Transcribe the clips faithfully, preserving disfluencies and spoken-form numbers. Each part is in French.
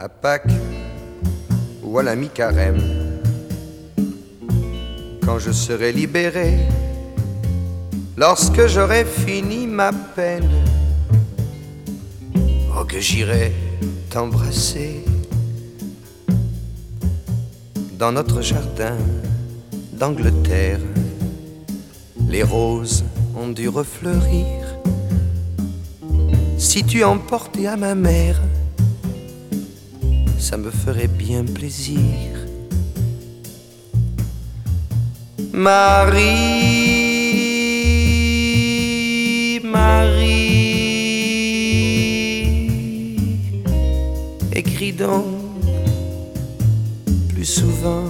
à Pâques ou à la mi-carême, quand je serai libéré, lorsque j'aurai fini ma peine, oh que j'irai t'embrasser dans notre jardin d'Angleterre. Les roses ont dû refleurir. Si tu emportais à ma mère, ça me ferait bien plaisir. Marie, Marie, écris donc plus souvent.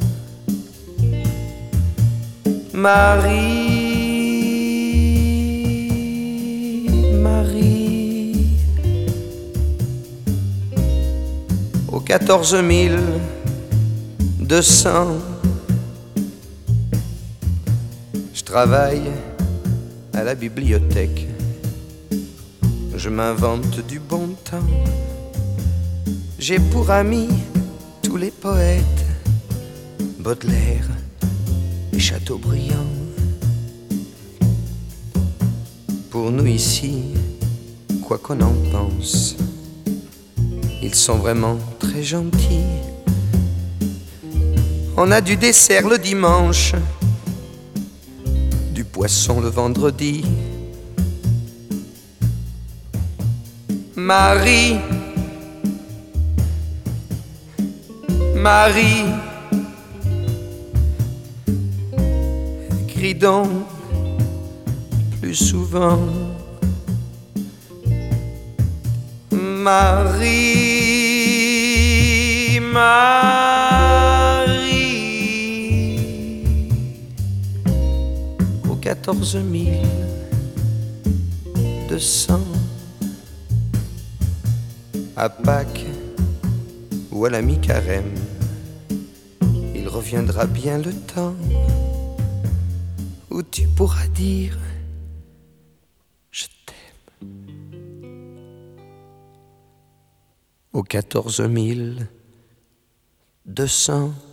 Marie, Marie, au quatorze mille deux cents, je travaille à la bibliothèque. Je m'invente du bon temps. J'ai pour amis tous les poètes, Baudelaire et Chateaubriand. Pour nous ici, quoi qu'on en pense, ils sont vraiment très gentils. On a du dessert le dimanche, du poisson le vendredi. Marie, Marie, écris donc plus souvent. Marie, Marie, au quatorze mille deux cents, à Pâques ou à la mi-carême, il reviendra bien le temps où tu pourras dire je t'aime. Au quatorze mille deux cents.